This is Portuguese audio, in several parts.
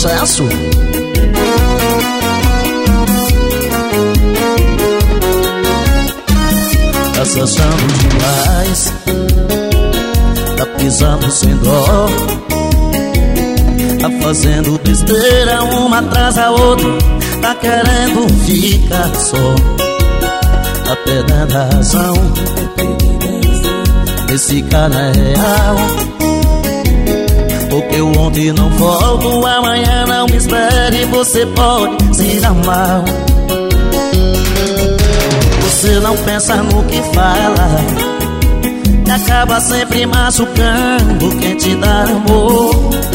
sucesso. Tá se achando demais, tá pisando sem dó, tá fazendo besteira uma atrás da outra, tá querendo ficar só, tá perdendo a razão. Esse cara é real, porque o ontem não volta, o amanhã não me espere, você pode se dar mal. Você não pensa no que fala e acaba sempre machucando quem te dá amor.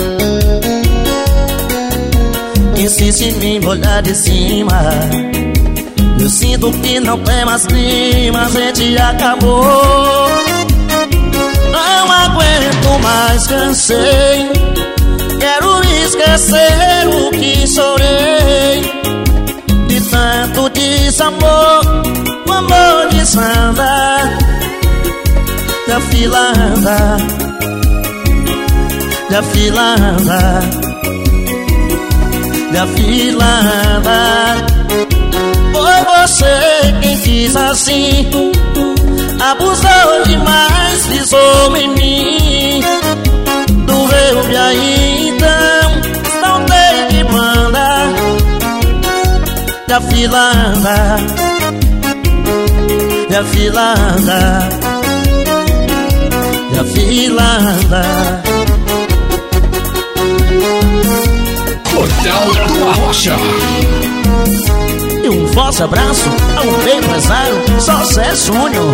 Insiste em me olhar de cima, eu sinto que não tem mais clima, a gente acabou. Não aguento mais, cansei, quero esquecer o que chorei. De tanto desamor, o amor desanda, e a fila anda, e a fila anda, e a fila anda. Foi você quem quis assim, abusou demais, pisou em mim, doeu e aí então não tem que mandar. E a fila anda, e a fila anda, e a fila anda. Portal do Arrocha. E um forte abraço ao meu empresário José Júnior.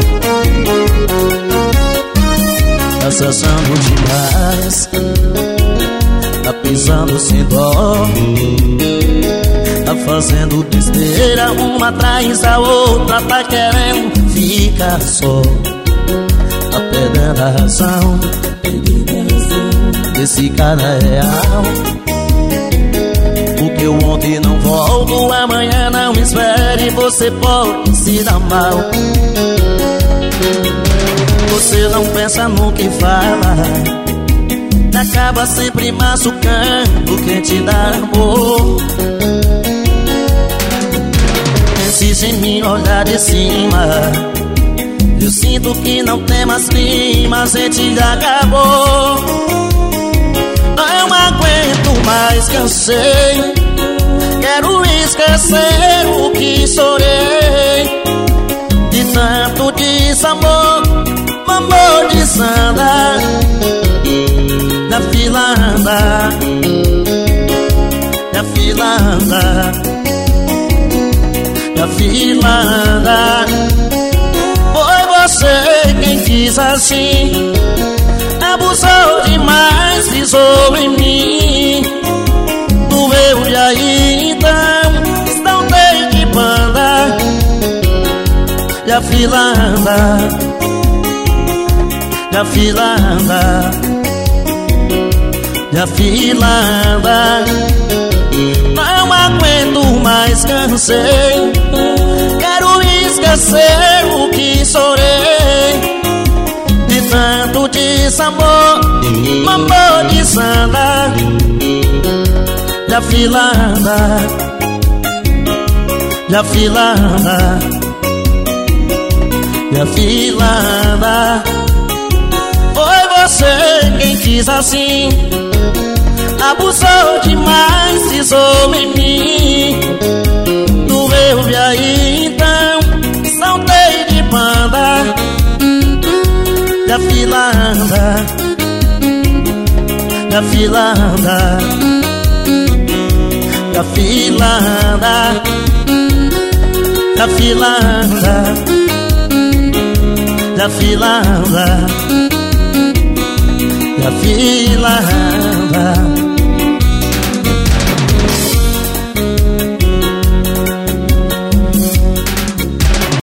Tá se achando demais, tá pisando sem dó, tá fazendo besteira uma atrás da outra, tá querendo ficar só, tá perdendo a razão. Esse cara é real, porque o ontem não volta, o amanhã não me espere, você pode se dar mal. Você não pensa no que fala, acaba sempre machucando quem te dá amor. Insiste em me olhar de cima, eu sinto que não tem mais clima, a gente acabou. Não aguento mais, cansei, quero esquecer o que chorei. De tanto desamor, o amor desanda, da fila anda, da fila anda, da fila anda. Foi você quem quis assim, abusou demais, pisou em mim, doeu e aí então não tem que banda. E a fila anda, e a fila anda, e a fila anda. Não aguento mais, cansei, quero esquecer o que chorei. De tanto desamor, o amor desanda, e a fila anda, e a fila anda, e a fila anda. Foi você quem quis assim, abusou demais, pisou em mim, doeu e aí então saltei de banda. E a fila anda, e a fila anda, e a fila anda, e a fila anda, e a fila anda, e a fila anda.